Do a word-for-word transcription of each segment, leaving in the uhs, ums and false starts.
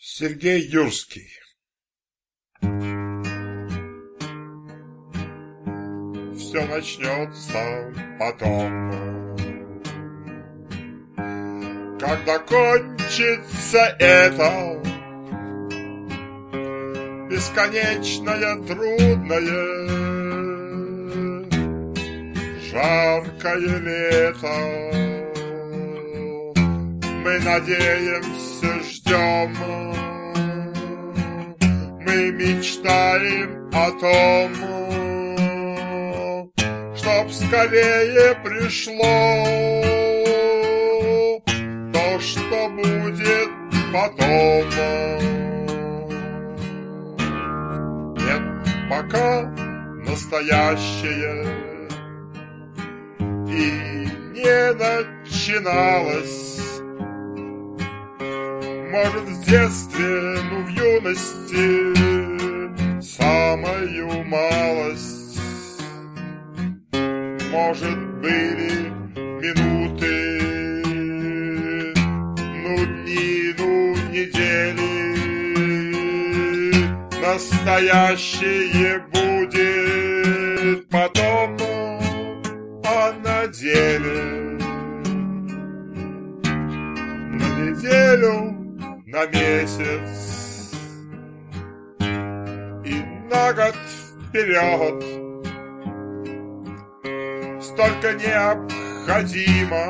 Сергей Юрский. Все начнется потом, когда кончится это бесконечное, трудное, жаркое лето. Мы надеемся, ждем, мы мечтаем о том, чтоб скорее пришло то, что будет потом. Нет, пока настоящее и не начиналось. Может, в детстве, ну, в юности, самую малость. Может, были минуты, ну, дни, ну, недели. Настоящее будет потом, а на деле на неделю, на месяц и на год вперед. Столько необходимо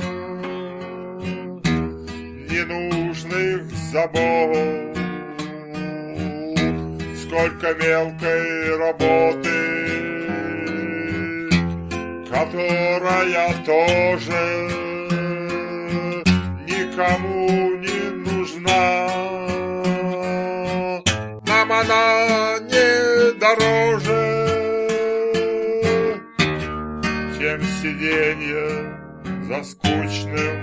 ненужных забот, сколько мелкой работы, которая тоже никому не нужна. Нам она не дороже, чем сиденье за скучным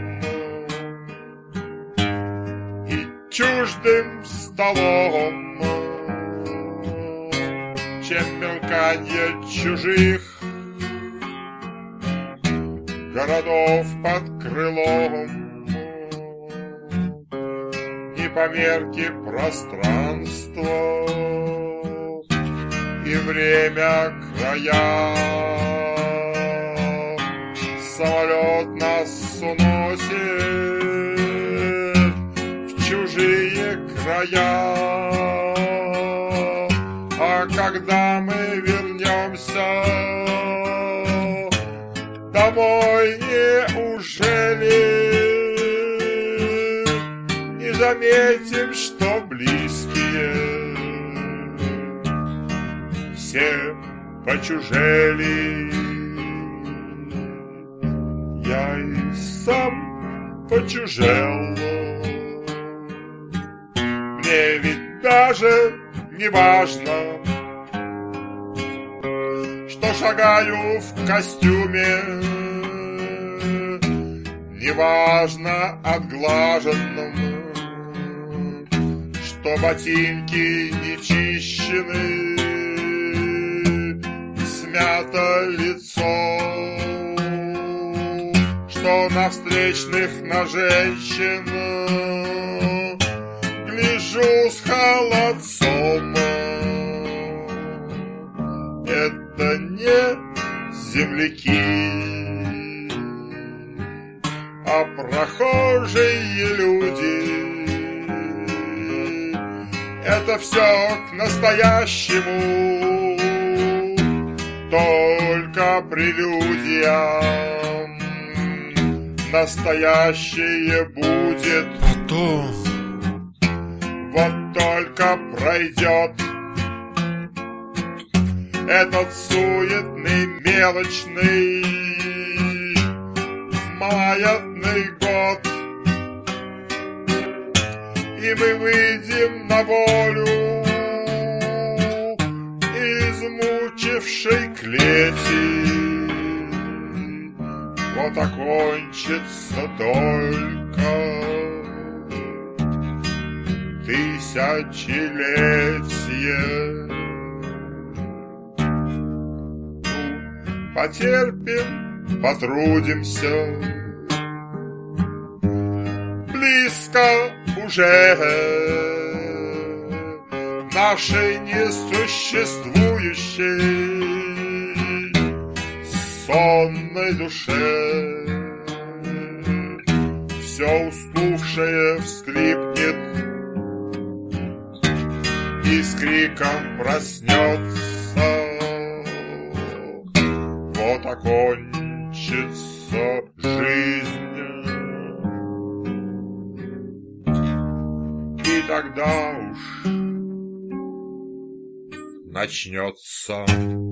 и чуждым столом, чем мелканье чужих городов под крылом. По мерке пространства и время края. Самолет нас уносит в чужие края. А когда мы вернемся домой, неужели заметим, что близкие все почужели? Я и сам почужел. Мне ведь даже не важно, что шагаю в костюме, неважно отглаженном, что ботинки не чищены, смято лицо, что на встречных на женщин гляжу с холодцом. Это не земляки, а прохожие люди. Это все к настоящему, только прелюдия. Настоящее будет потом. Вот только пройдет этот суетный, мелочный, маятный год. И мы выйдем на волю измучившей клети. Вот окончится только тысячелетие. Ну, потерпим, потрудимся, близко уже нашей несуществующей сонной душе все уснувшее всхлипнет и с криком проснется. Вот окончится жизнь, и тогда уж начнется